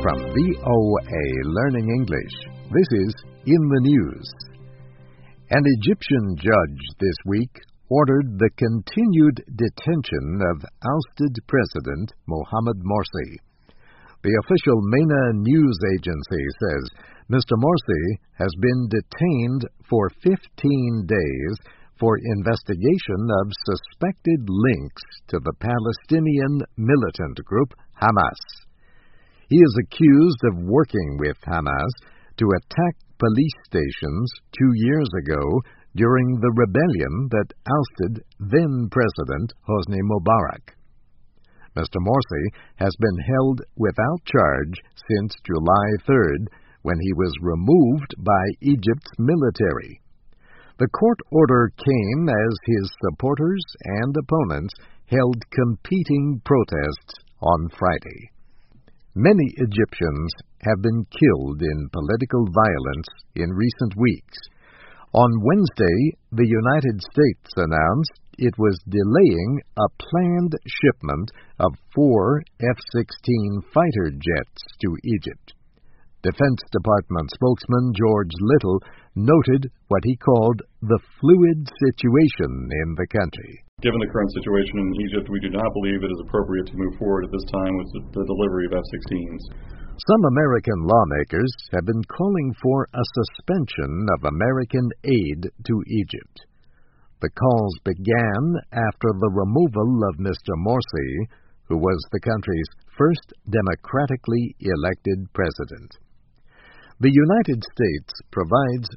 From VOA Learning English, this is In the News. An Egyptian judge this week ordered the continued detention of ousted President Mohamed Morsi. The official MENA news agency says Mr. Morsi has been detained for 15 days for investigation of suspected links to the Palestinian militant group Hamas. He is accused of working with Hamas to attack police stations 2 years ago during the rebellion that ousted then-President Hosni Mubarak. Mr. Morsi has been held without charge since July 3rd, when he was removed by Egypt's military. The court order came as his supporters and opponents held competing protests on Friday. Many Egyptians have been killed in political violence in recent weeks. On Wednesday, the United States announced it was delaying a planned shipment of 4 F-16 fighter jets to Egypt. Defense Department spokesman George Little noted what he called the fluid situation in the country. Given the current situation in Egypt, we do not believe it is appropriate to move forward at this time with the delivery of F-16s. Some American lawmakers have been calling for a suspension of American aid to Egypt. The calls began after the removal of Mr. Morsi, who was the country's first democratically elected president. The United States provides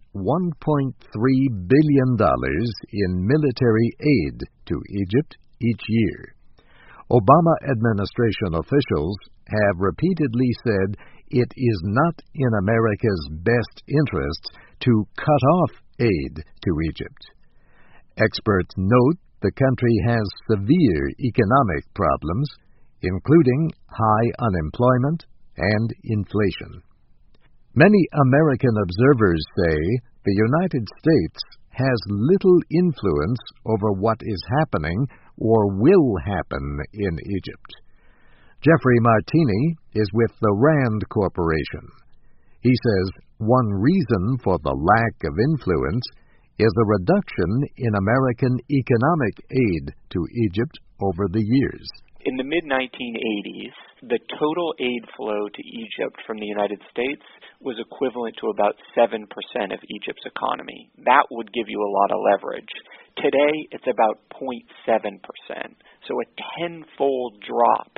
$1.3 billion in military aid to Egypt each year. Obama administration officials have repeatedly said it is not in America's best interests to cut off aid to Egypt. Experts note the country has severe economic problems, including high unemployment and inflation. Many American observers say the United States has little influence over what is happening or will happen in Egypt. Jeffrey Martini is with the Rand Corporation. He says one reason for the lack of influence is a reduction in American economic aid to Egypt over the years. In the mid-1980s, the total aid flow to Egypt from the United States was equivalent to about 7% of Egypt's economy. That would give you a lot of leverage. Today, it's about 0.7%, so a tenfold drop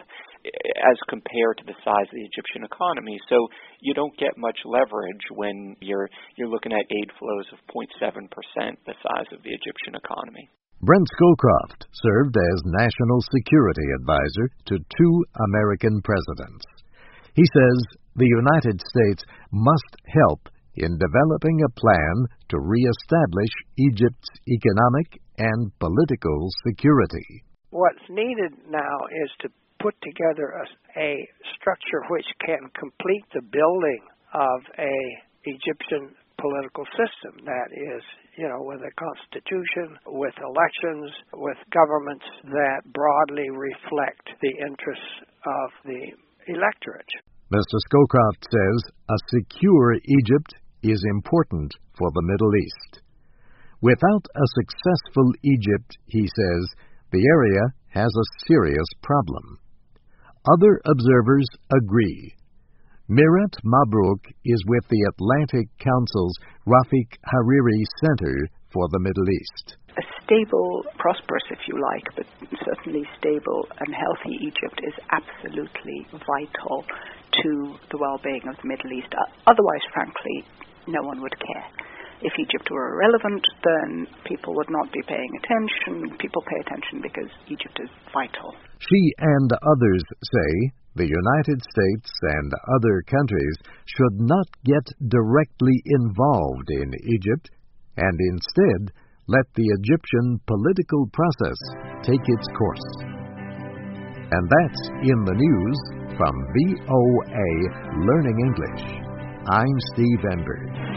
as compared to the size of the Egyptian economy. So you don't get much leverage when you're looking at aid flows of 0.7%, the size of the Egyptian economy. Brent Scowcroft served as National Security Advisor to 2 American presidents. He says the United States must help in developing a plan to reestablish Egypt's economic and political security. What's needed now is to put together a structure which can complete the building of a Egyptian political system that is, with a constitution, with elections, with governments that broadly reflect the interests of the electorate. Mr. Scowcroft says a secure Egypt is important for the Middle East. Without a successful Egypt, he says, the area has a serious problem. Other observers agree. Mirat Mabrouk is with the Atlantic Council's Rafik Hariri Center for the Middle East. A stable, prosperous, if you like, but certainly stable and healthy Egypt is absolutely vital to the well-being of the Middle East. Otherwise, frankly, no one would care. If Egypt were irrelevant, then people would not be paying attention. People pay attention because Egypt is vital. She and others say the United States and other countries should not get directly involved in Egypt and instead let the Egyptian political process take its course. And that's In the News from VOA Learning English. I'm Steve Enberg.